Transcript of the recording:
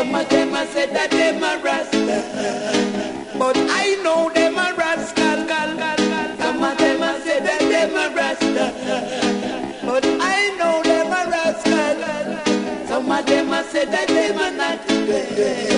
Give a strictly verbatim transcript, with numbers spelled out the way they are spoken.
Some of them a say that them a Rasta, but I know them a rascal. Some of them a say that them a Rasta, but I know them a rascal. Some of them a say that them a not.